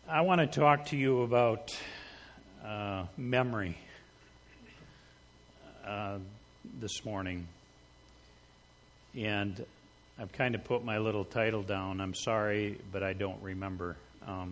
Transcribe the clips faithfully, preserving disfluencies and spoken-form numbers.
I want to talk to you about uh, memory uh, this morning. And I've kind of put my little title down. I'm sorry, but I don't remember. Um,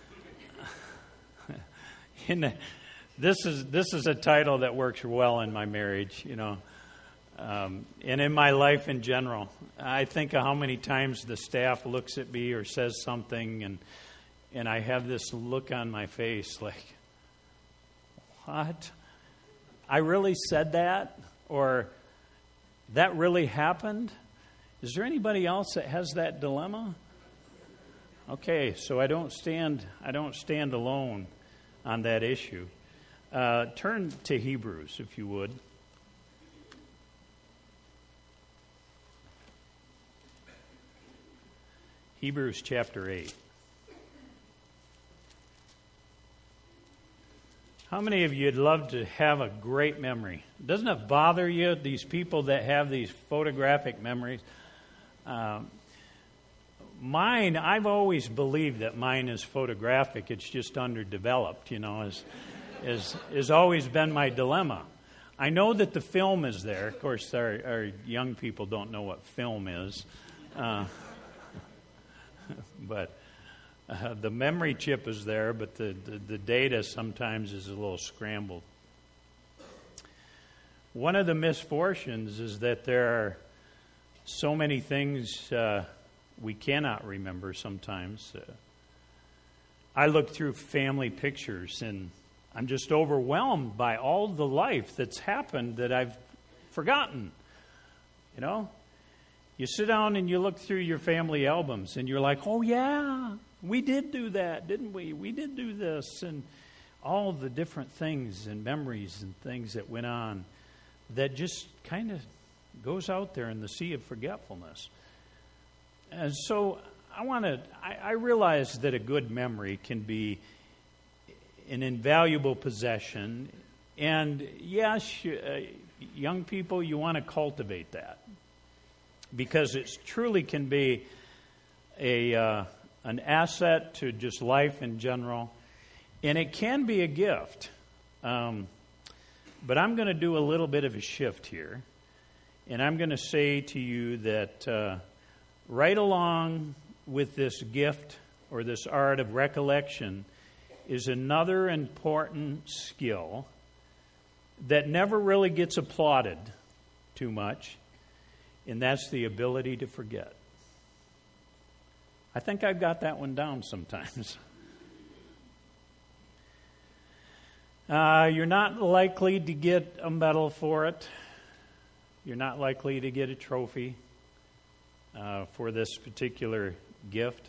in the, this is this is a title that works well in my marriage, you know, um, and in my life in general. I think of how many times the staff looks at me or says something, and and I have this look on my face like, what? I really said that? Or that really happened? Is there anybody else that has that dilemma? Okay, so I don't stand I don't stand alone on that issue. Uh, turn to Hebrews, if you would. Hebrews chapter eight. How many of you would love to have a great memory? Doesn't it bother you, these people that have these photographic memories? Um, mine, I've always believed that mine is photographic. It's just underdeveloped, you know, is, is, is always been my dilemma. I know that the film is there. Of course, our, our young people don't know what film is. Uh, but... Uh, the memory chip is there, but the, the, the data sometimes is a little scrambled. One of the misfortunes is that there are so many things uh, we cannot remember sometimes. Uh, I look through family pictures, and I'm just overwhelmed by all the life that's happened that I've forgotten. You know? You sit down and you look through your family albums, and you're like, oh, yeah, we did do that, didn't we? We did do this, and all the different things and memories and things that went on that just kind of goes out there in the sea of forgetfulness. And so I want to, I, I realize that a good memory can be an invaluable possession, and yes, uh, young people, you want to cultivate that because it truly can be a... Uh, an asset to just life in general, and it can be a gift. Um, but I'm going to do a little bit of a shift here, and I'm going to say to you that uh, right along with this gift or this art of recollection is another important skill that never really gets applauded too much, and that's the ability to forget. I think I've got that one down sometimes. Uh, you're not likely to get a medal for it. You're not likely to get a trophy uh, for this particular gift.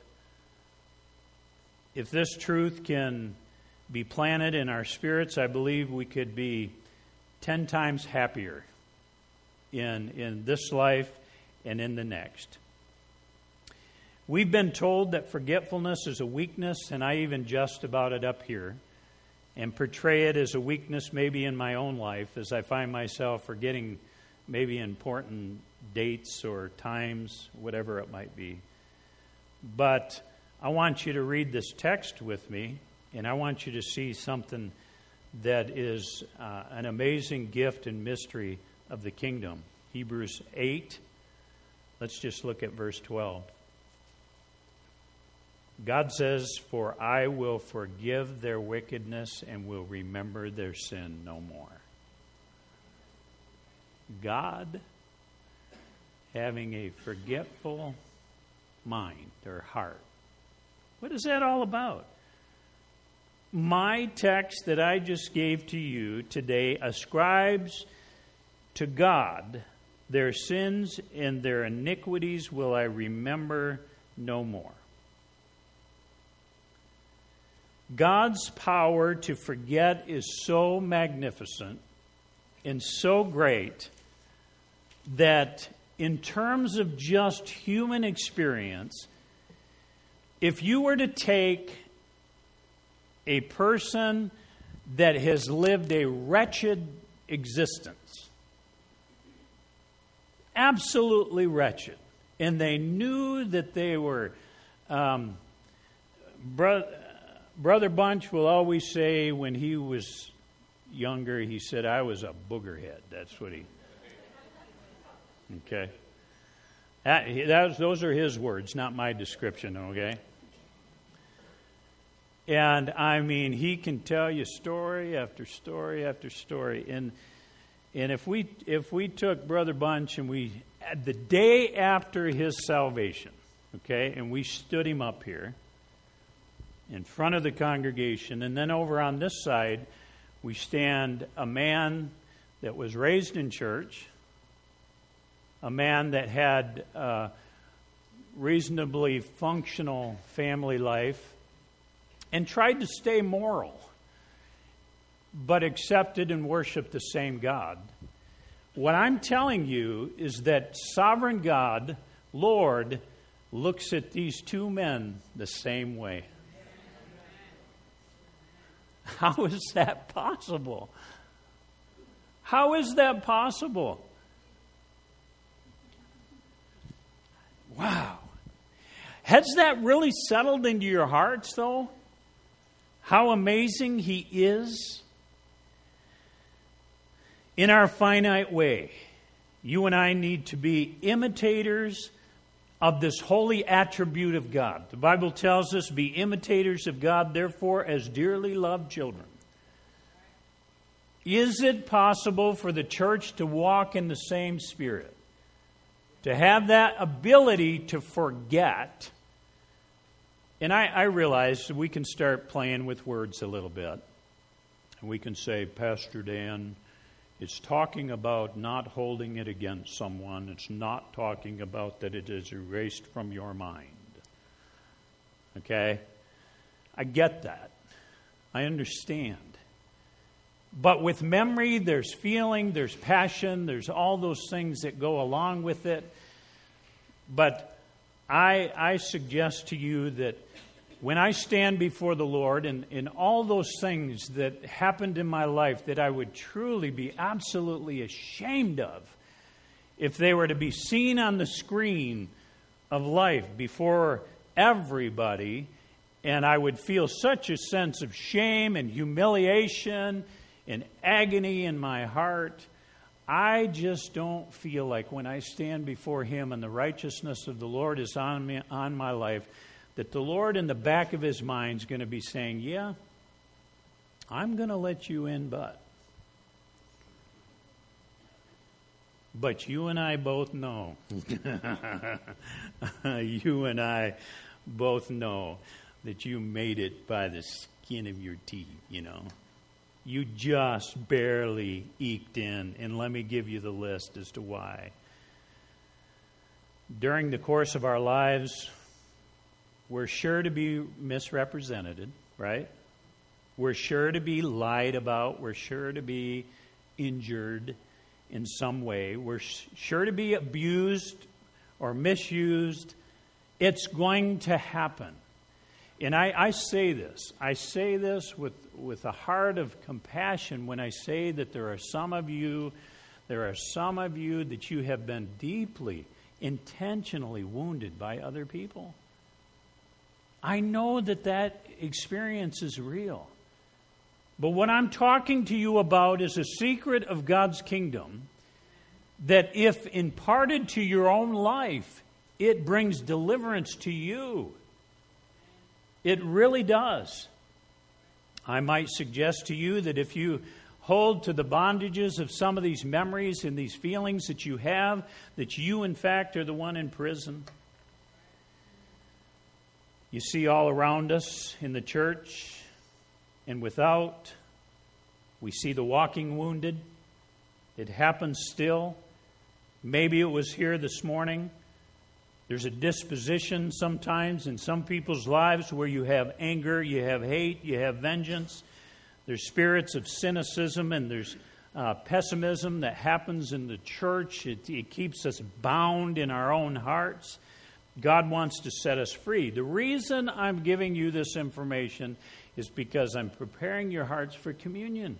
If this truth can be planted in our spirits, I believe we could be ten times happier in, in this life and in the next. We've been told that forgetfulness is a weakness, and I even jest about it up here and portray it as a weakness maybe in my own life as I find myself forgetting maybe important dates or times, whatever it might be. But I want you to read this text with me, and I want you to see something that is uh, an amazing gift and mystery of the kingdom. Hebrews eight, let's just look at verse twelve. God says, for I will forgive their wickedness and will remember their sin no more. God having a forgetful mind or heart. What is that all about? My text that I just gave to you today ascribes to God their sins and their iniquities will I remember no more. God's power to forget is so magnificent and so great that in terms of just human experience, if you were to take a person that has lived a wretched existence, absolutely wretched, and they knew that they were um, bro- Brother Bunch will always say when he was younger, he said, I was a boogerhead. That's what he... Okay. That, that was, those are his words, not my description, okay? And, I mean, he can tell you story after story after story. And and if we if we took Brother Bunch and we, the day after his salvation, okay, and we stood him up here in front of the congregation, and then over on this side, we stand a man that was raised in church, a man that had a reasonably functional family life, and tried to stay moral, but accepted and worshiped the same God. What I'm telling you is that sovereign God, Lord, looks at these two men the same way. How is that possible? How is that possible? Wow. Has that really settled into your hearts, though? How amazing He is? In our finite way, you and I need to be imitators of this holy attribute of God. The Bible tells us, be imitators of God, therefore, as dearly loved children. Is it possible for the church to walk in the same spirit? To have that ability to forget? And I, I realize we can start playing with words a little bit. And we can say, Pastor Dan, it's talking about not holding it against someone. It's not talking about that it is erased from your mind. Okay? I get that. I understand. But with memory, there's feeling, there's passion, there's all those things that go along with it. But I, I suggest to you that when I stand before the Lord and, and all those things that happened in my life that I would truly be absolutely ashamed of if they were to be seen on the screen of life before everybody, and I would feel such a sense of shame and humiliation and agony in my heart, I just don't feel like when I stand before Him and the righteousness of the Lord is on me, on my life, that the Lord in the back of His mind is going to be saying, yeah, I'm going to let you in, but. But you and I both know. You and I both know that you made it by the skin of your teeth, you know. You just barely eked in, and let me give you the list as to why. During the course of our lives, we're sure to be misrepresented, right? We're sure to be lied about. We're sure to be injured in some way. We're sure to be abused or misused. It's going to happen. And I, I say this. I say this with, with a heart of compassion when I say that there are some of you, there are some of you that you have been deeply, intentionally wounded by other people. I know that that experience is real. But what I'm talking to you about is a secret of God's kingdom that if imparted to your own life, it brings deliverance to you. It really does. I might suggest to you that if you hold to the bondages of some of these memories and these feelings that you have, that you, in fact, are the one in prison. You see all around us in the church and without, we see the walking wounded. It happens still. Maybe it was here this morning. There's a disposition sometimes in some people's lives where you have anger, you have hate, you have vengeance. There's spirits of cynicism and there's uh, pessimism that happens in the church. It, it keeps us bound in our own hearts. God wants to set us free. The reason I'm giving you this information is because I'm preparing your hearts for communion.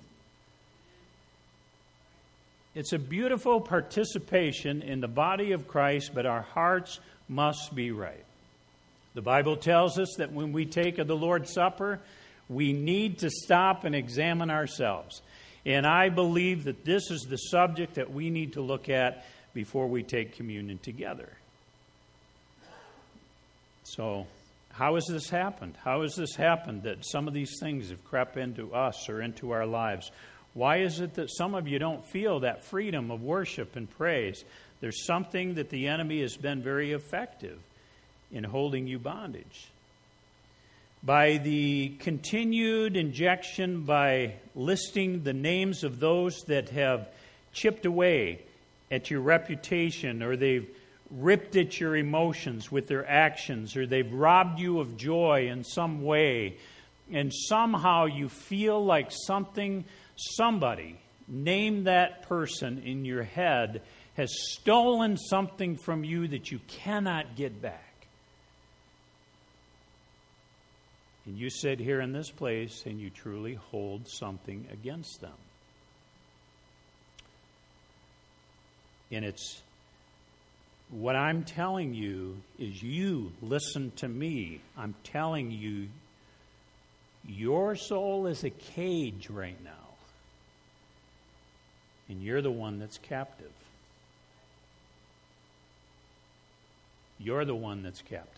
It's a beautiful participation in the body of Christ, but our hearts must be right. The Bible tells us that when we take of the Lord's Supper We need to stop and examine ourselves. And I believe that this is the subject that we need to look at before we take communion together. So, how has this happened? How has this happened that some of these things have crept into us or into our lives? Why is it that some of you don't feel that freedom of worship and praise? There's something that the enemy has been very effective in holding you bondage. By the continued injection, by listing the names of those that have chipped away at your reputation, or they've ripped at your emotions with their actions, or they've robbed you of joy in some way, and somehow you feel like something, somebody, name that person in your head, has stolen something from you that you cannot get back. And you sit here in this place and you truly hold something against them. And it's what I'm telling you is, you listen to me. I'm telling you, your soul is a cage right now. And you're the one that's captive. You're the one that's captive.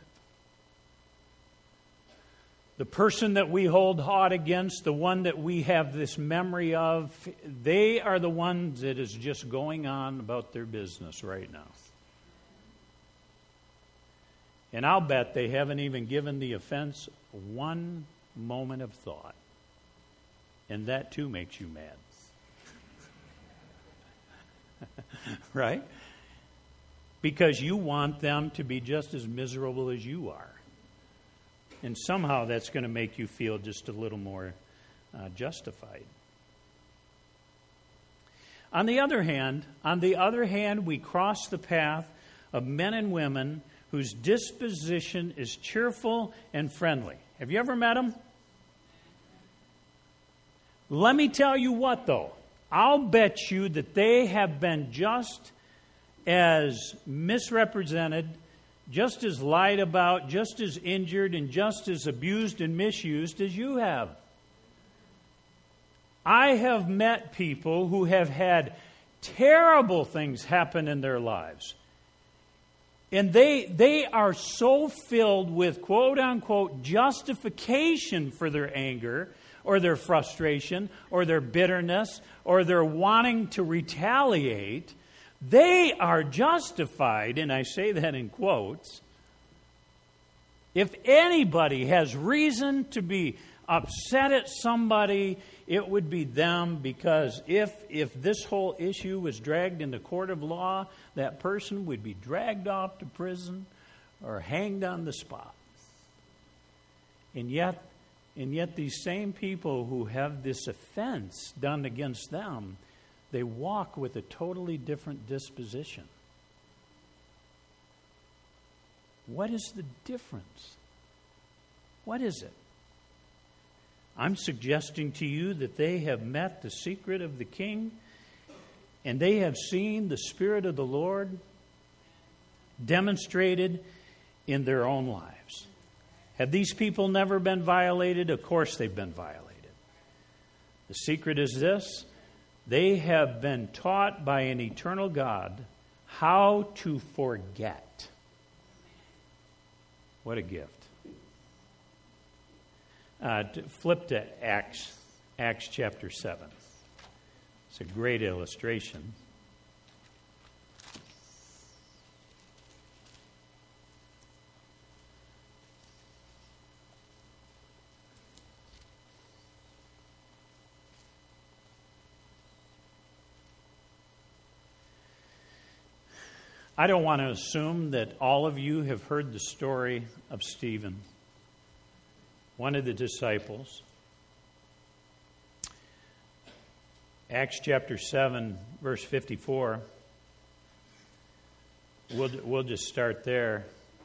The person that we hold hot against, the one that we have this memory of, they are the ones that is just going on about their business right now. And I'll bet they haven't even given the offense one moment of thought. And that too makes you mad. Right? Because you want them to be just as miserable as you are. And somehow that's going to make you feel just a little more uh, justified. On the other hand, on the other hand, we cross the path of men and women whose disposition is cheerful and friendly. Have you ever met them? Let me tell you what, though. I'll bet you that they have been just as misrepresented, just as lied about, just as injured, and just as abused and misused as you have. I have met people who have had terrible things happen in their lives. And they they are so filled with quote-unquote justification for their anger or their frustration or their bitterness or their wanting to retaliate. They are justified, and I say that in quotes. If anybody has reason to be upset at somebody, it would be them, because if if this whole issue was dragged in the court of law, that person would be dragged off to prison or hanged on the spot. And yet, and yet these same people who have this offense done against them, they walk with a totally different disposition. What is the difference? What is it? I'm suggesting to you that they have met the secret of the King, and they have seen the Spirit of the Lord demonstrated in their own lives. Have these people never been violated? Of course they've been violated. The secret is this: they have been taught by an eternal God how to forget. What a gift. Uh, to flip to Acts, Acts chapter seven. It's a great illustration. I don't want to assume that all of you have heard the story of Stephen, one of the disciples. Acts chapter seven, verse fifty-four. We'll, we'll just start there.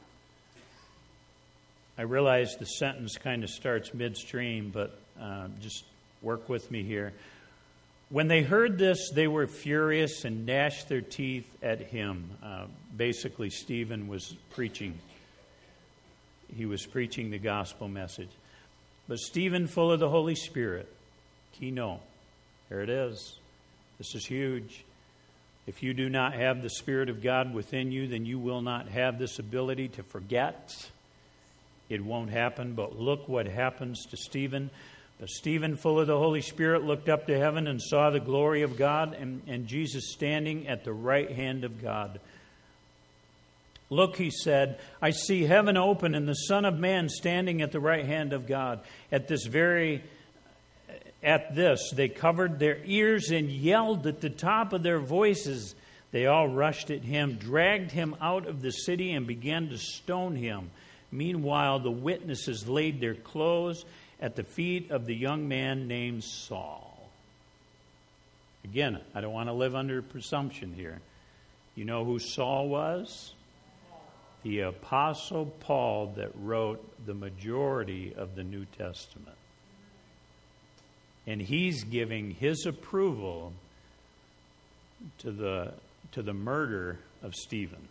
I realize the sentence kind of starts midstream, but uh, just work with me here. When they heard this, they were furious and gnashed their teeth at him. Uh, basically, Stephen was preaching. He was preaching the gospel message. But Stephen, full of the Holy Spirit, keynote, there it is. This is huge. If you do not have the Spirit of God within you, then you will not have this ability to forget. It won't happen, but look what happens to Stephen. But Stephen, full of the Holy Spirit, looked up to heaven and saw the glory of God and, and Jesus standing at the right hand of God. Look, he said, I see heaven open and the Son of Man standing at the right hand of God. At this very, at this, they covered their ears and yelled at the top of their voices. They all rushed at him, dragged him out of the city, and began to stone him. Meanwhile, the witnesses laid their clothes at the feet of the young man named Saul. Again, I don't want to live under presumption here. You know who Saul was? The Apostle Paul that wrote the majority of the New Testament. And he's giving his approval to the, to the murder of Stephen.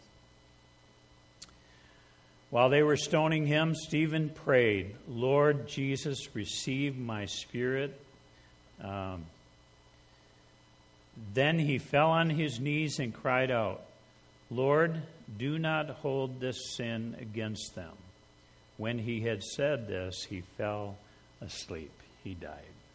While they were stoning him, Stephen prayed, Lord Jesus, receive my spirit. Um, then he fell on his knees and cried out, Lord, do not hold this sin against them. When he had said this, he fell asleep. He died.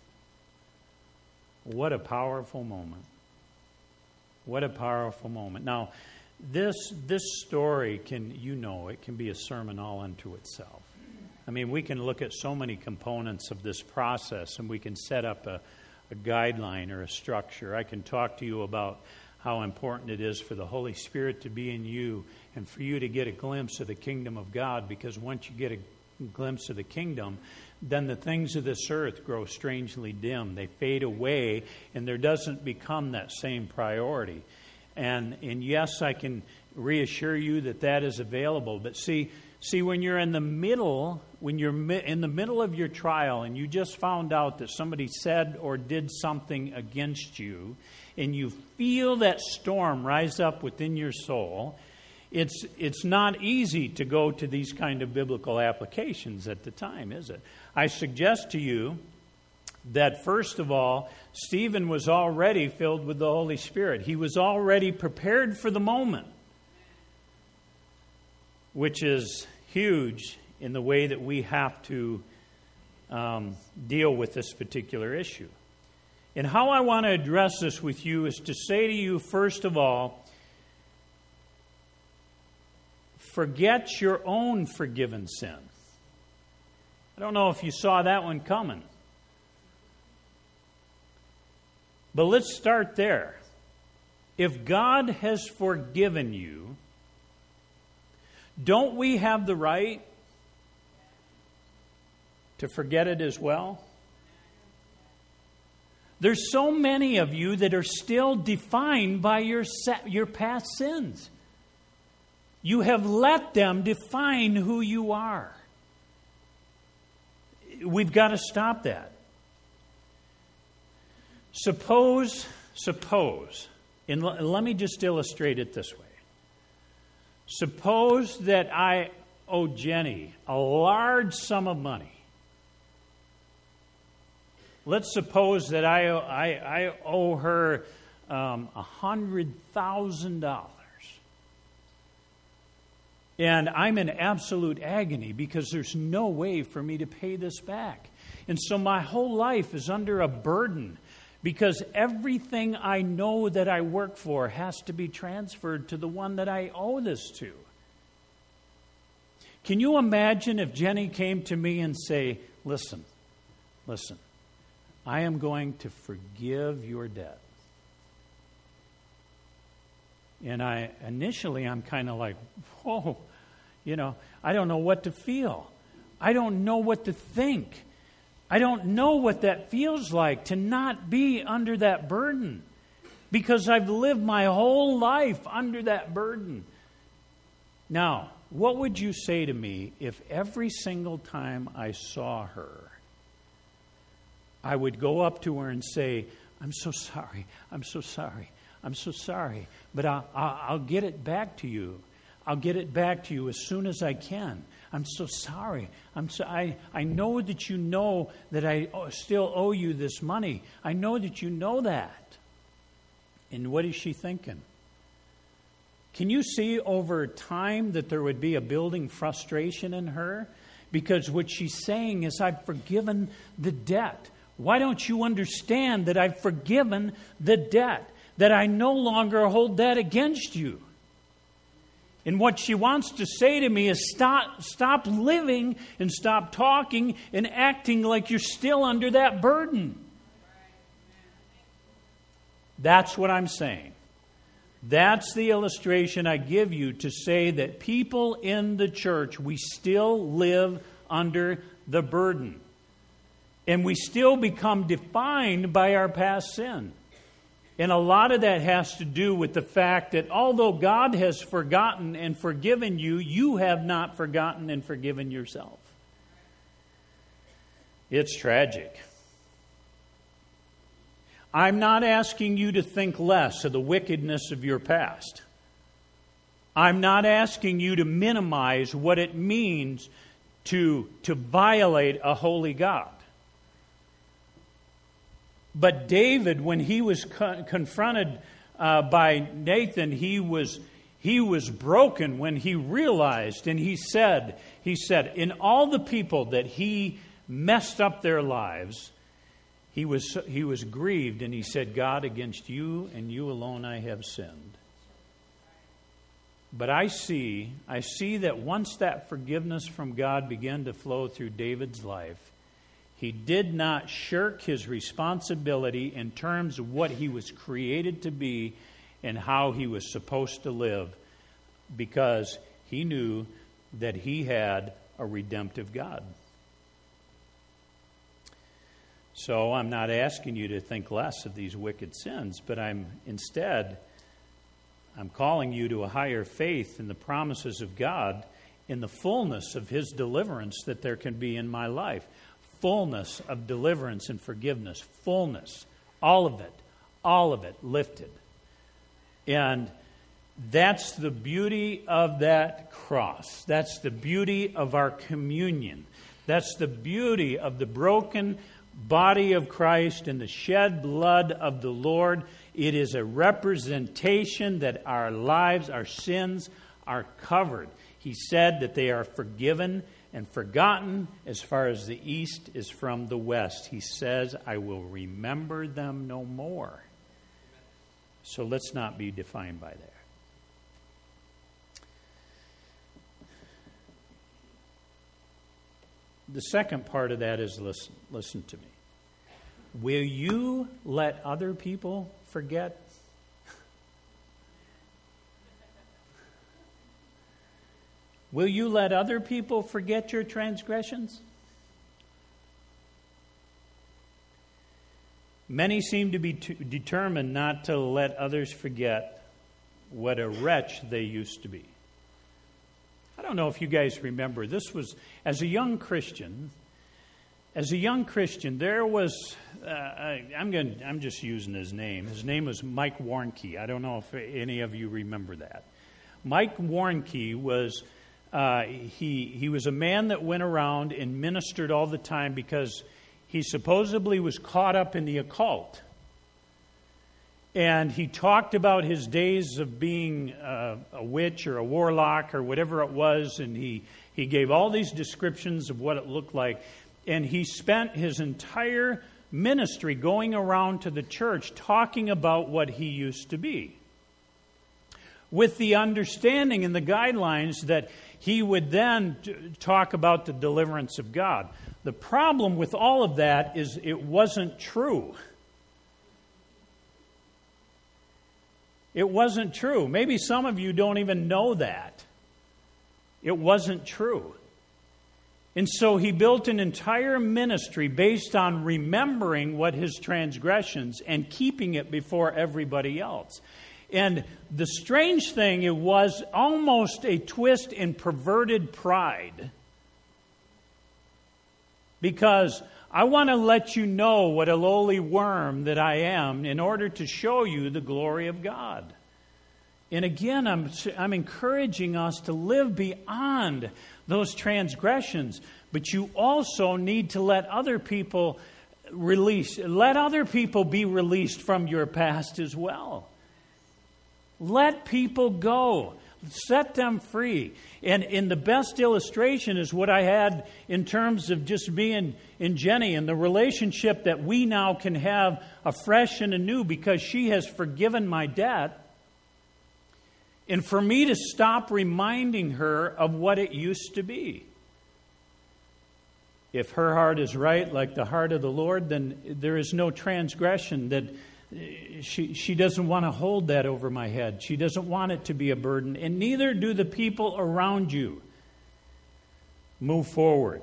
What a powerful moment. What a powerful moment. Now, this this story can, you know, it can be a sermon all unto itself. I mean, we can look at so many components of this process and we can set up a, a guideline or a structure. I can talk to you about how important it is for the Holy Spirit to be in you and for you to get a glimpse of the kingdom of God, because once you get a glimpse of the kingdom, then the things of this earth grow strangely dim. They fade away, and there doesn't become that same priority. And and yes, I can reassure you that that is available. But see, see, when you're in the middle, when you're mi- in the middle of your trial, and you just found out that somebody said or did something against you, and you feel that storm rise up within your soul, it's it's not easy to go to these kind of biblical applications at the time, is it? I suggest to you that, first of all, Stephen was already filled with the Holy Spirit. He was already prepared for the moment, which is huge in the way that we have to um, deal with this particular issue. And how I want to address this with you is to say to you, first of all, forget your own forgiven sin. I don't know if you saw that one coming. But let's start there. If God has forgiven you, don't we have the right to forget it as well? There's so many of you that are still defined by your your past sins. You have let them define who you are. We've got to stop that. Suppose, suppose, and l- let me just illustrate it this way. Suppose that I owe Jenny a large sum of money. Let's suppose that I owe, I, I owe her um, one hundred thousand dollars. And I'm in absolute agony because there's no way for me to pay this back. And so my whole life is under a burden because everything I know that I work for has to be transferred to the one that I owe this to. Can you imagine if Jenny came to me and say, listen, listen, I am going to forgive your debt. And I initially I'm kind of like, whoa, you know, I don't know what to feel. I don't know what to think. I don't know what that feels like to not be under that burden, because I've lived my whole life under that burden. Now, what would you say to me if every single time I saw her, I would go up to her and say, I'm so sorry, I'm so sorry, I'm so sorry, but I'll, I'll, I'll get it back to you. I'll get it back to you as soon as I can. I'm so sorry. I'm so, I, I know that you know that I still owe you this money. I know that you know that. And what is she thinking? Can you see over time that there would be a building frustration in her? Because what she's saying is, I've forgiven the debt. Why don't you understand that I've forgiven the debt? That I no longer hold that against you. And what she wants to say to me is stop, stop living and stop talking and acting like you're still under that burden. That's what I'm saying. That's the illustration I give you to say that people in the church, we still live under the burden. And we still become defined by our past sin. And a lot of that has to do with the fact that although God has forgotten and forgiven you, you have not forgotten and forgiven yourself. It's tragic. I'm not asking you to think less of the wickedness of your past. I'm not asking you to minimize what it means to, to violate a holy God. But David, when he was co- confronted uh, by Nathan, he was he was broken when he realized, and he said, he said, in all the people that he messed up their lives, he was he was grieved, and he said, God, against you and you alone I have sinned. But I see, I see that once that forgiveness from God began to flow through David's life, he did not shirk his responsibility in terms of what he was created to be and how he was supposed to live, because he knew that he had a redemptive God. So I'm not asking you to think less of these wicked sins, but I'm instead, I'm calling you to a higher faith in the promises of God, in the fullness of His deliverance that there can be in my life. Fullness of deliverance and forgiveness. Fullness. All of it. All of it lifted. And that's the beauty of that cross. That's the beauty of our communion. That's the beauty of the broken body of Christ and the shed blood of the Lord. It is a representation that our lives, our sins are covered. He said that they are forgiven and forgotten as far as the east is from the west. He says, I will remember them no more. So let's not be defined by that. The second part of that is listen, listen to me. Will you let other people forget? Will you let other people forget your transgressions? Many seem to be t- determined not to let others forget what a wretch they used to be. I don't know if you guys remember, this was, as a young Christian, as a young Christian, there was, uh, I, I'm going, I'm just using his name. His name was Mike Warnke. I don't know if any of you remember that. Mike Warnke was, uh, he he was a man that went around and ministered all the time because he supposedly was caught up in the occult. And he talked about his days of being uh, a witch or a warlock or whatever it was, and he, he gave all these descriptions of what it looked like. And he spent his entire ministry going around to the church talking about what he used to be, with the understanding and the guidelines that he would then talk about the deliverance of God. The problem with all of that is it wasn't true. It wasn't true. Maybe some of you don't even know that. It wasn't true. And so he built an entire ministry based on remembering what his transgressions and keeping it before everybody else. And the strange thing, it was almost a twist in perverted pride. Because I want to let you know what a lowly worm that I am in order to show you the glory of God. And again, I'm, I'm encouraging us to live beyond those transgressions. But you also need to let other people release, let other people be released from your past as well. Let people go. Set them free. And, and the best illustration is what I had in terms of just being in Jenny and the relationship that we now can have afresh and anew because she has forgiven my debt. And for me to stop reminding her of what it used to be. If her heart is right, like the heart of the Lord, then there is no transgression that she she doesn't want to hold that over my head. She doesn't want it to be a burden, and neither do the people around you. Move forward.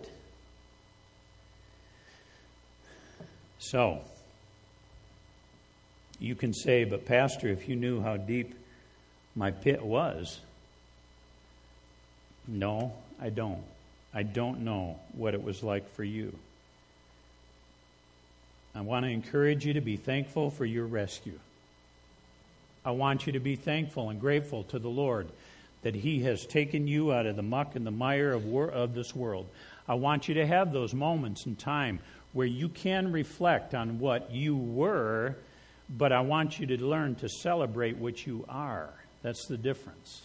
So, you can say, but Pastor, if you knew how deep my pit was. No, I don't. I don't know what it was like for you. I want to encourage you to be thankful for your rescue. I want you to be thankful and grateful to the Lord that He has taken you out of the muck and the mire of, wor- of this world. I want you to have those moments in time where you can reflect on what you were, but I want you to learn to celebrate what you are. That's the difference.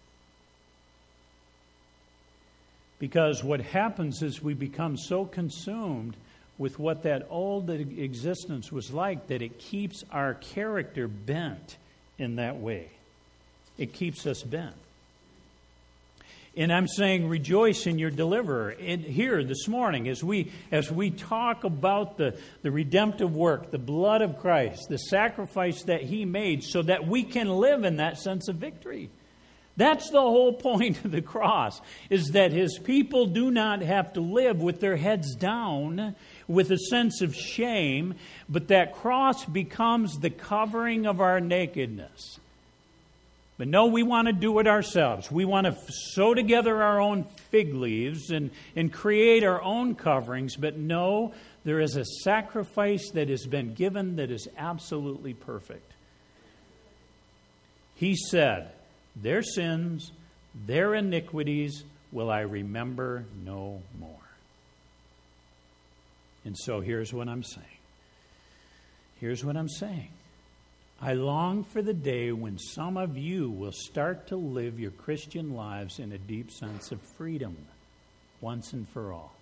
Because what happens is we become so consumed with what that old existence was like that it keeps our character bent in that way. It keeps us bent. And I'm saying rejoice in your deliverer. And here this morning, as we as we talk about the, the redemptive work, the blood of Christ, the sacrifice that He made so that we can live in that sense of victory. That's the whole point of the cross, is that His people do not have to live with their heads down, with a sense of shame, but that cross becomes the covering of our nakedness. But no, we want to do it ourselves. We want to sew together our own fig leaves and, and create our own coverings. But no, there is a sacrifice that has been given that is absolutely perfect. He said, their sins, their iniquities will I remember no more. And so here's what I'm saying. Here's what I'm saying. I long for the day when some of you will start to live your Christian lives in a deep sense of freedom, once and for all.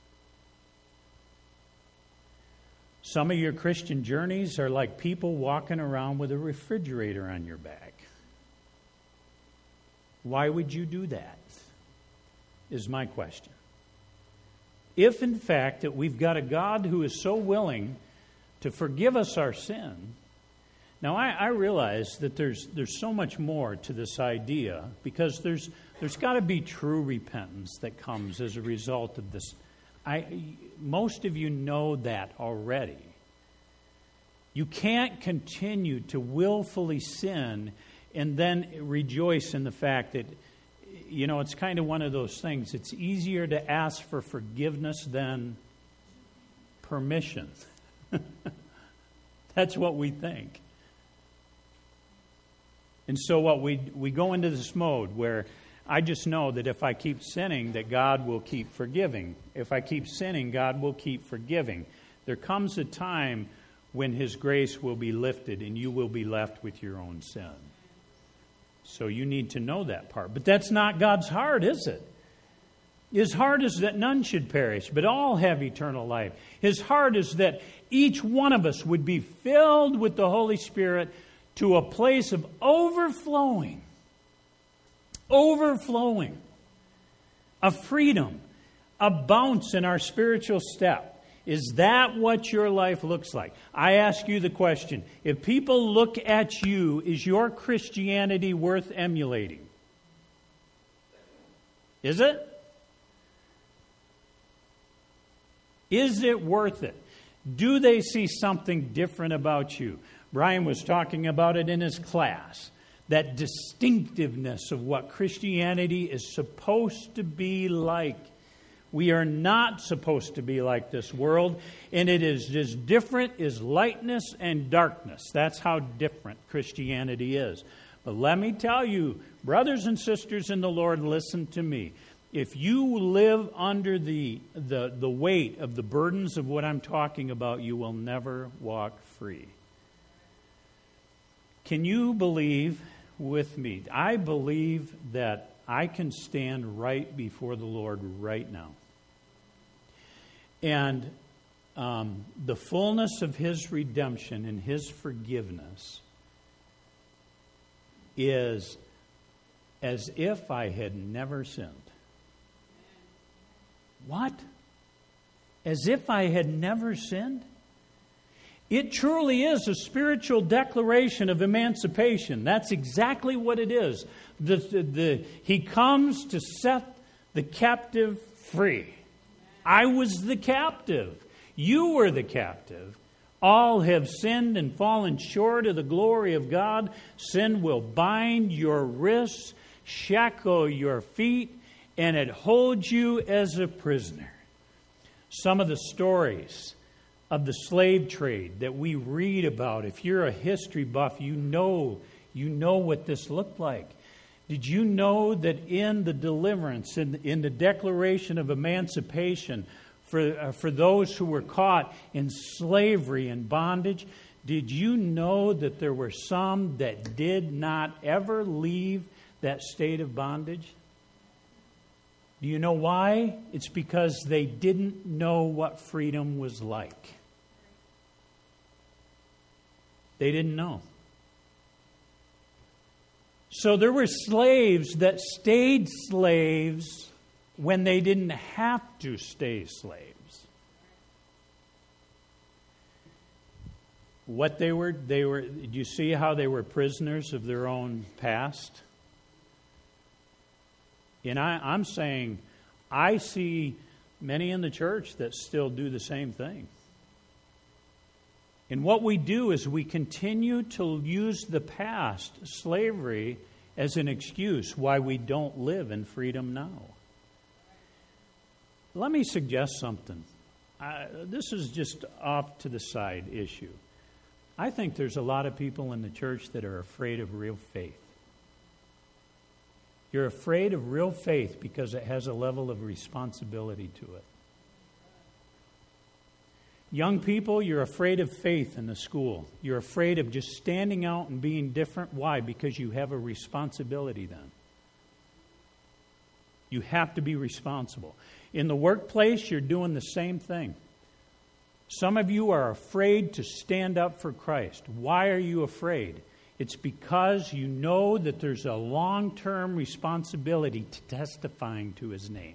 Some of your Christian journeys are like people walking around with a refrigerator on your back. Why would you do that? Is my question. If in fact that we've got a God who is so willing to forgive us our sin. Now I, I realize that there's there's so much more to this idea, because there's there's got to be true repentance that comes as a result of this. I most of you know that already. You can't continue to willfully sin and then rejoice in the fact that, you know, it's kind of one of those things. It's easier to ask for forgiveness than permission. That's what we think. And so what we we go into this mode where I just know that if I keep sinning, that God will keep forgiving. If I keep sinning, God will keep forgiving. There comes a time when His grace will be lifted and you will be left with your own sin. So you need to know that part. But that's not God's heart, is it? His heart is that none should perish, but all have eternal life. His heart is that each one of us would be filled with the Holy Spirit to a place of overflowing, overflowing, a freedom, a bounce in our spiritual step. Is that what your life looks like? I ask you the question, if people look at you, is your Christianity worth emulating? Is it? Is it worth it? Do they see something different about you? Brian was talking about it in his class. That distinctiveness of what Christianity is supposed to be like. We are not supposed to be like this world, and it is as different as lightness and darkness. That's how different Christianity is. But let me tell you, brothers and sisters in the Lord, listen to me. If you live under the, the, the weight of the burdens of what I'm talking about, you will never walk free. Can you believe with me? I believe that I can stand right before the Lord right now. And um, the fullness of His redemption and His forgiveness is as if I had never sinned. What? As if I had never sinned? It truly is a spiritual declaration of emancipation. That's exactly what it is. The, the, the, he comes to set the captive free. I was the captive. You were the captive. All have sinned and fallen short of the glory of God. Sin will bind your wrists, shackle your feet, and it holds you as a prisoner. Some of the stories of the slave trade that we read about, if you're a history buff, you know, you know what this looked like. Did you know that in the deliverance, in, in the declaration of emancipation for, uh, for those who were caught in slavery and bondage, did you know that there were some that did not ever leave that state of bondage? Do you know why? It's because they didn't know what freedom was like. They didn't know. So there were slaves that stayed slaves when they didn't have to stay slaves. What they were, they were, do you see how they were prisoners of their own past? And I, I'm saying, I see many in the church that still do the same thing. And what we do is we continue to use the past, slavery, as an excuse why we don't live in freedom now. Let me suggest something. Uh, this is just off to the side issue. I think there's a lot of people in the church that are afraid of real faith. You're afraid of real faith because it has a level of responsibility to it. Young people, you're afraid of faith in the school. You're afraid of just standing out and being different. Why? Because you have a responsibility then. You have to be responsible. In the workplace, you're doing the same thing. Some of you are afraid to stand up for Christ. Why are you afraid? It's because you know that there's a long-term responsibility to testifying to His name.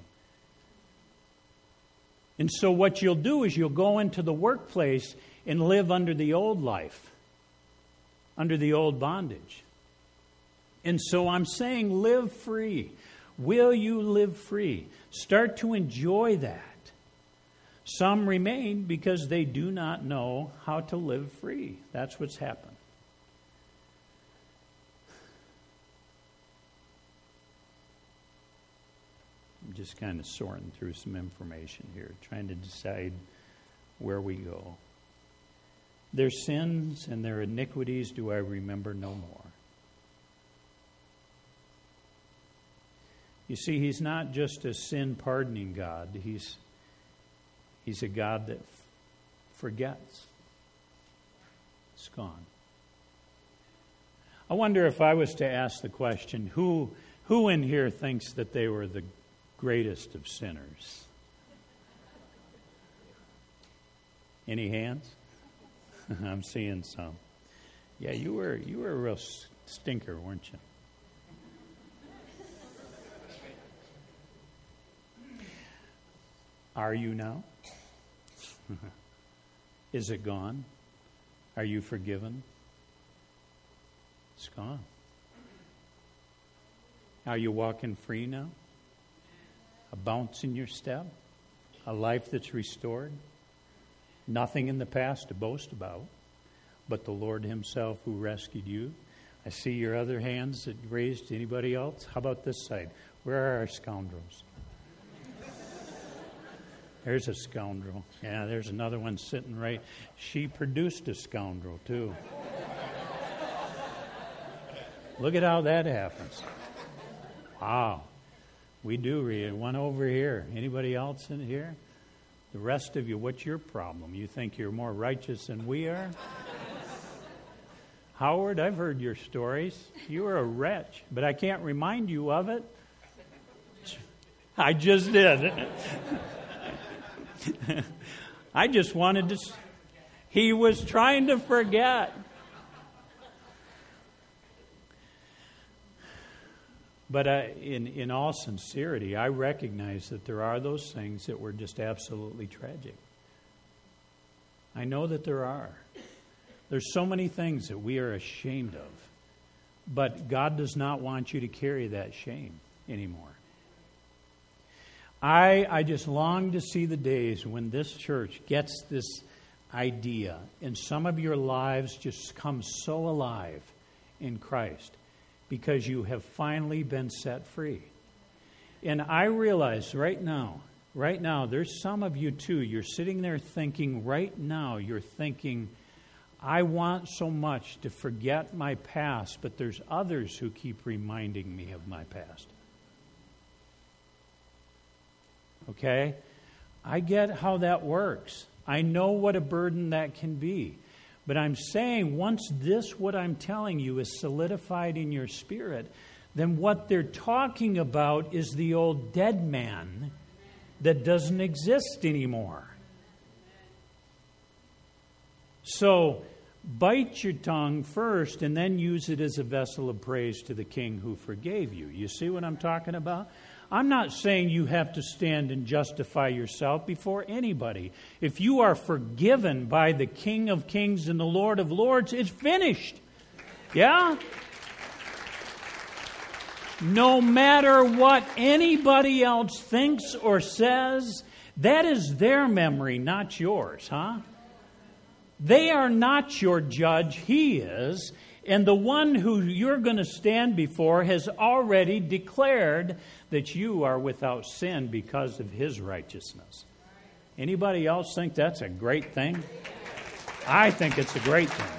And so what you'll do is you'll go into the workplace and live under the old life, under the old bondage. And so I'm saying live free. Will you live free? Start to enjoy that. Some remain because they do not know how to live free. That's what's happened. I'm just kind of sorting through some information here, trying to decide where we go. Their sins and their iniquities do I remember no more. You see, He's not just a sin-pardoning God. He's, he's a God that f- forgets. It's gone. I wonder if I was to ask the question, who, who in here thinks that they were the greatest of sinners? Any hands? I'm seeing some. Yeah, you were you were a real stinker, weren't you? Are you now? Is it gone? Are you forgiven? It's gone. Are you walking free now? A bounce in your step? A life that's restored? Nothing in the past to boast about, but the Lord Himself who rescued you. I see your other hands that raised. Anybody else? How about this side? Where are our scoundrels? There's a scoundrel. Yeah, there's another one sitting right. She produced a scoundrel, too. Look at how that happens. Wow. We do read one over here. Anybody else in here? The rest of you, what's your problem? You think you're more righteous than we are? Howard, I've heard your stories. You were a wretch, but I can't remind you of it. I just did. I just wanted to... He was trying to forget. But uh, in, in all sincerity, I recognize that there are those things that were just absolutely tragic. I know that there are. There's so many things that we are ashamed of. But God does not want you to carry that shame anymore. I, I just long to see the days when this church gets this idea and some of your lives just come so alive in Christ because you have finally been set free. And I realize right now, right now, there's some of you too, you're sitting there thinking, right now, you're thinking, I want so much to forget my past, but there's others who keep reminding me of my past. Okay? I get how that works. I know what a burden that can be. But I'm saying once this, what I'm telling you, is solidified in your spirit, then what they're talking about is the old dead man that doesn't exist anymore. So, bite your tongue first and then use it as a vessel of praise to the King who forgave you. You see what I'm talking about? I'm not saying you have to stand and justify yourself before anybody. If you are forgiven by the King of Kings and the Lord of Lords, it's finished. Yeah? No matter what anybody else thinks or says, that is their memory, not yours, huh? They are not your judge, He is. And the one who you're going to stand before has already declared that you are without sin because of His righteousness. Anybody else think that's a great thing? I think it's a great thing.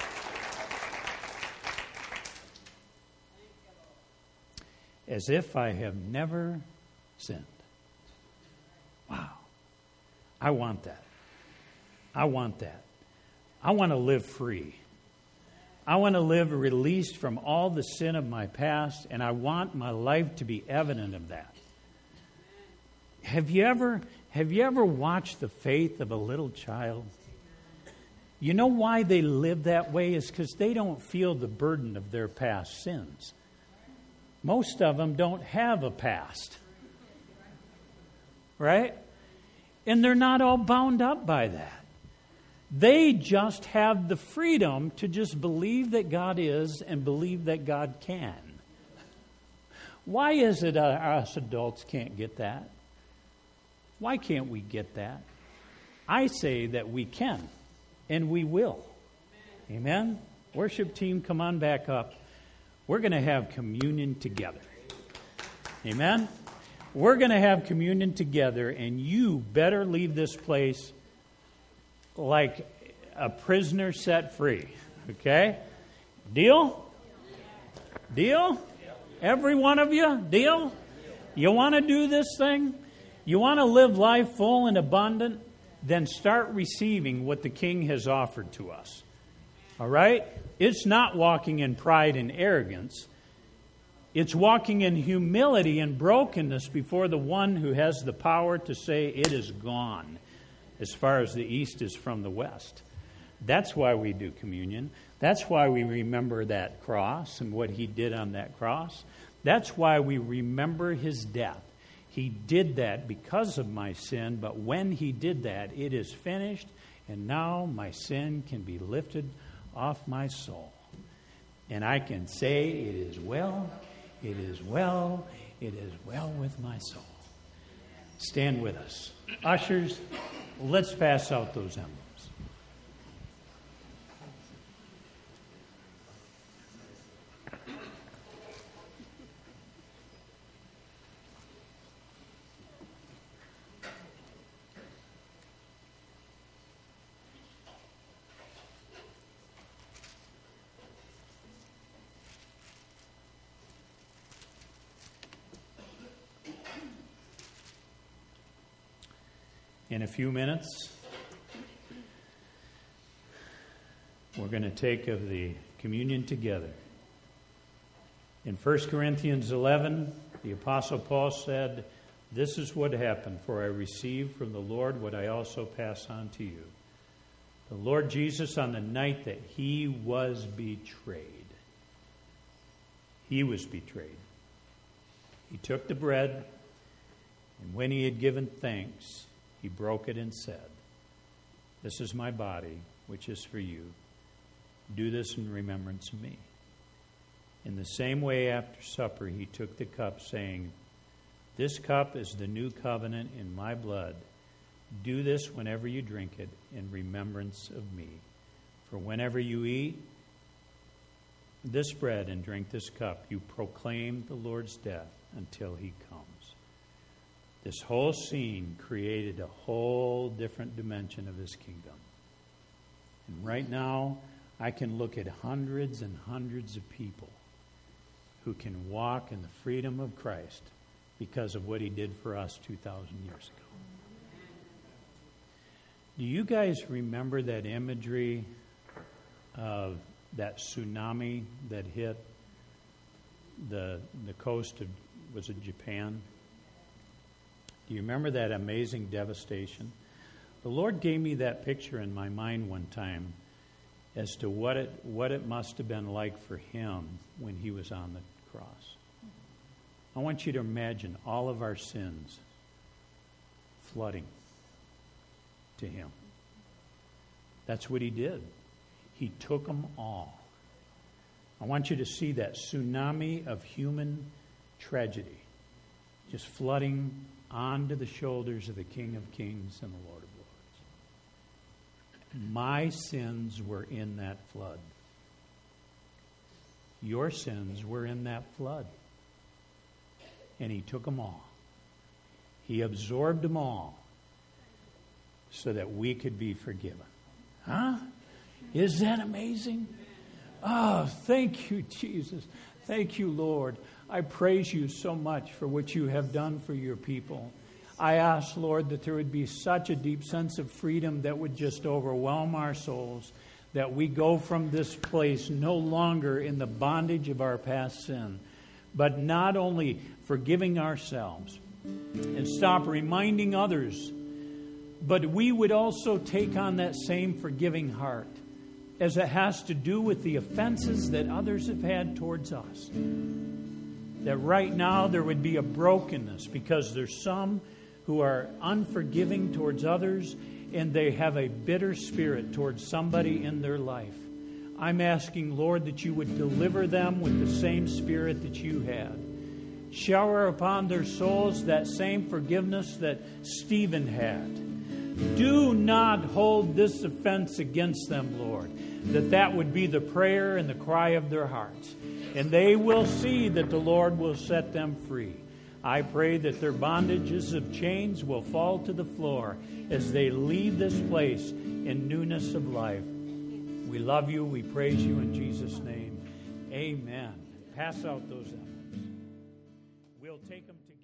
As if I have never sinned. Wow. I want that. I want that. I want to live free. I want to live released from all the sin of my past, and I want my life to be evident of that. Have you ever, have you ever watched the faith of a little child? You know why they live that way is because they don't feel the burden of their past sins. Most of them don't have a past. Right? And they're not all bound up by that. They just have the freedom to just believe that God is and believe that God can. Why is it us adults can't get that? Why can't we get that? I say that we can, and we will. Amen? Worship team, come on back up. We're going to have communion together. Amen? We're going to have communion together, and you better leave this place like a prisoner set free. Okay? Deal? Deal? Every one of you? Deal? You want to do this thing? You want to live life full and abundant? Then start receiving what the King has offered to us. All right? It's not walking in pride and arrogance. It's walking in humility and brokenness before the one who has the power to say it is gone, as far as the east is from the west. That's why we do communion. That's why we remember that cross and what He did on that cross. That's why we remember His death. He did that because of my sin, but when He did that, it is finished, and now my sin can be lifted off my soul. And I can say, it is well, it is well, it is well with my soul. Stand with us. Ushers, let's pass out those emblems. In a few minutes, we're going to take of the communion together. In First Corinthians eleven, the Apostle Paul said, "This is what happened, for I received from the Lord what I also pass on to you. The Lord Jesus, on the night that he was betrayed, he was betrayed. He took the bread, and when he had given thanks, he broke it and said, 'This is my body, which is for you. Do this in remembrance of me.' In the same way, after supper, he took the cup, saying, 'This cup is the new covenant in my blood. Do this whenever you drink it in remembrance of me. For whenever you eat this bread and drink this cup, you proclaim the Lord's death until he comes.'" This whole scene created a whole different dimension of his kingdom. And right now, I can look at hundreds and hundreds of people who can walk in the freedom of Christ because of what he did for us two thousand years ago. Do you guys remember that imagery of that tsunami that hit the the coast of, was it Japan? Do you remember that amazing devastation? The Lord gave me that picture in my mind one time as to what it what it must have been like for him when he was on the cross. I want you to imagine all of our sins flooding to him. That's what he did. He took them all. I want you to see that tsunami of human tragedy just flooding onto the shoulders of the King of Kings and the Lord of Lords. My sins were in that flood. Your sins were in that flood. And he took them all. He absorbed them all so that we could be forgiven. Huh? Is that amazing? Oh, thank you, Jesus. Thank you, Lord. I praise you so much for what you have done for your people. I ask, Lord, that there would be such a deep sense of freedom that would just overwhelm our souls, that we go from this place no longer in the bondage of our past sin, but not only forgiving ourselves and stop reminding others, but we would also take on that same forgiving heart as it has to do with the offenses that others have had towards us. That right now there would be a brokenness because there's some who are unforgiving towards others and they have a bitter spirit towards somebody in their life. I'm asking, Lord, that you would deliver them with the same spirit that you had. Shower upon their souls that same forgiveness that Stephen had. Do not hold this offense against them, Lord. That that would be the prayer and the cry of their hearts. And they will see that the Lord will set them free. I pray that their bondages of chains will fall to the floor as they leave this place in newness of life. We love you. We praise you in Jesus' name. Amen. Pass out those emblems. We'll take them together.